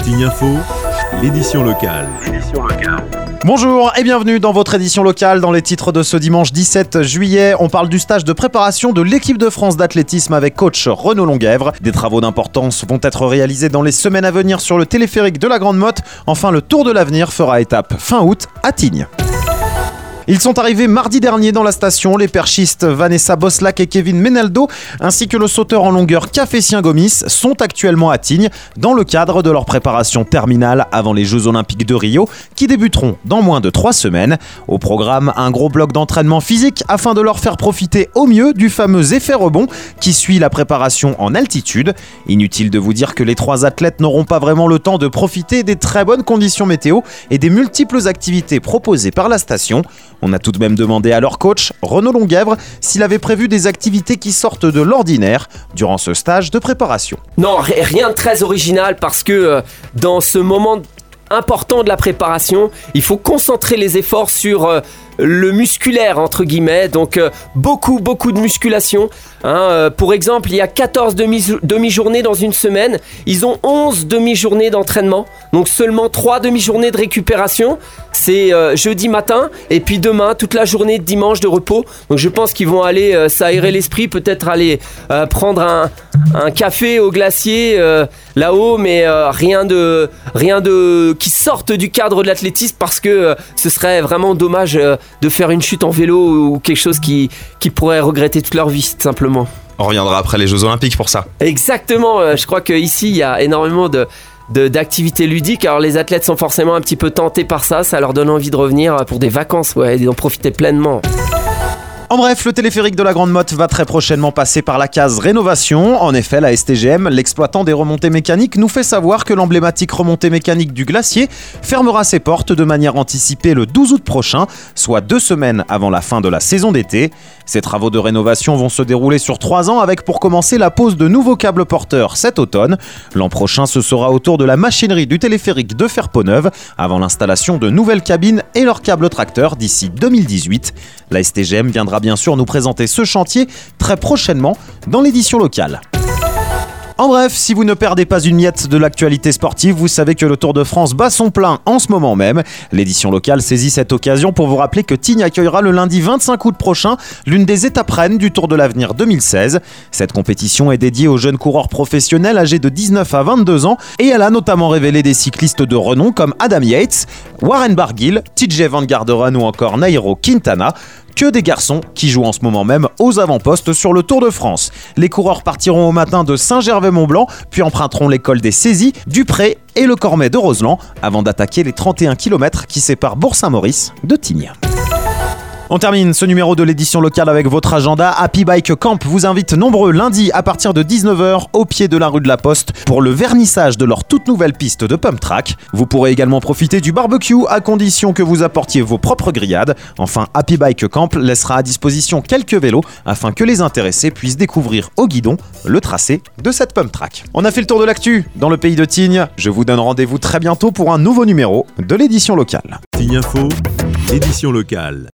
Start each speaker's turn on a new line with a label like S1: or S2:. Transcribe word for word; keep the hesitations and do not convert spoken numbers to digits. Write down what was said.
S1: Tignes Info, l'édition locale.
S2: Bonjour et bienvenue dans votre édition locale. Dans les titres de ce dimanche dix-sept juillet, on parle du stage de préparation de l'équipe de France d'athlétisme avec coach Renaud Longuèvre. Des travaux d'importance vont être réalisés dans les semaines à venir sur le téléphérique de la Grande Motte. Enfin, le Tour de l'Avenir fera étape fin août à Tignes. Ils sont arrivés mardi dernier dans la station, les perchistes Vanessa Boslac et Kevin Menaldo, ainsi que le sauteur en longueur Cafétien Gomis, sont actuellement à Tignes dans le cadre de leur préparation terminale avant les Jeux Olympiques de Rio, qui débuteront dans moins de trois semaines. Au programme, un gros bloc d'entraînement physique afin de leur faire profiter au mieux du fameux effet rebond qui suit la préparation en altitude. Inutile de vous dire que les trois athlètes n'auront pas vraiment le temps de profiter des très bonnes conditions météo et des multiples activités proposées par la station. On a tout de même demandé à leur coach, Renaud Longuèvre, s'il avait prévu des activités qui sortent de l'ordinaire durant ce stage de préparation.
S3: Non, rien de très original parce que euh, dans ce moment important de la préparation, il faut concentrer les efforts sur euh, le musculaire entre guillemets, donc euh, beaucoup beaucoup de musculation. Hein, euh, pour exemple, il y a quatorze demi- demi-journées dans une semaine, ils ont onze demi-journées d'entraînement, donc seulement trois demi-journées de récupération. C'est euh, jeudi matin et puis demain toute la journée de dimanche de repos. Donc je pense qu'ils vont aller euh, s'aérer l'esprit, peut-être aller euh, prendre un, un café au glacier euh, là-haut, mais euh, rien de rien de qui sorte du cadre de l'athlétisme parce que euh, ce serait vraiment dommage euh, de faire une chute en vélo ou quelque chose qui qui pourrait regretter toute leur vie simplement.
S4: On reviendra après les Jeux Olympiques pour ça.
S3: Exactement, euh, je crois qu'ici il y a énormément de De, d'activités ludiques. Alors les athlètes sont forcément un petit peu tentés par ça, ça leur donne envie de revenir pour des vacances, ouais, et d'en profiter pleinement.
S2: En bref, le téléphérique de la Grande Motte va très prochainement passer par la case rénovation. En effet, la S T G M, l'exploitant des remontées mécaniques, nous fait savoir que l'emblématique remontée mécanique du Glacier fermera ses portes de manière anticipée le douze août prochain, soit deux semaines avant la fin de la saison d'été. Ces travaux de rénovation vont se dérouler sur trois ans avec pour commencer la pose de nouveaux câbles porteurs cet automne. L'an prochain, ce sera au tour de la machinerie du téléphérique de faire peau neuve avant l'installation de nouvelles cabines et leurs câbles tracteurs d'ici deux mille dix-huit. La S T G M viendra bien sûr nous présenter ce chantier très prochainement dans l'édition locale. En bref, si vous ne perdez pas une miette de l'actualité sportive, vous savez que le Tour de France bat son plein en ce moment même. L'édition locale saisit cette occasion pour vous rappeler que Tignes accueillera le lundi vingt-cinq août prochain l'une des étapes reines du Tour de l'Avenir deux mille seize. Cette compétition est dédiée aux jeunes coureurs professionnels âgés de dix-neuf à vingt-deux ans et elle a notamment révélé des cyclistes de renom comme Adam Yates, Warren Barguil, T J Van Garderen ou encore Nairo Quintana. Que des garçons qui jouent en ce moment même aux avant-postes sur le Tour de France. Les coureurs partiront au matin de Saint-Gervais-Mont-Blanc, puis emprunteront l'école des Saisies, du Pré et le Cormet de Roseland, avant d'attaquer les trente et un kilomètres qui séparent Bourg-Saint-Maurice de Tignes. On termine ce numéro de l'édition locale avec votre agenda. Happy Bike Camp vous invite nombreux lundi à partir de dix-neuf heures au pied de la rue de la Poste pour le vernissage de leur toute nouvelle piste de pump track. Vous pourrez également profiter du barbecue à condition que vous apportiez vos propres grillades. Enfin, Happy Bike Camp laissera à disposition quelques vélos afin que les intéressés puissent découvrir au guidon le tracé de cette pump track. On a fait le tour de l'actu dans le pays de Tignes. Je vous donne rendez-vous très bientôt pour un nouveau numéro de l'édition locale.
S1: Tignes Info, l'édition locale.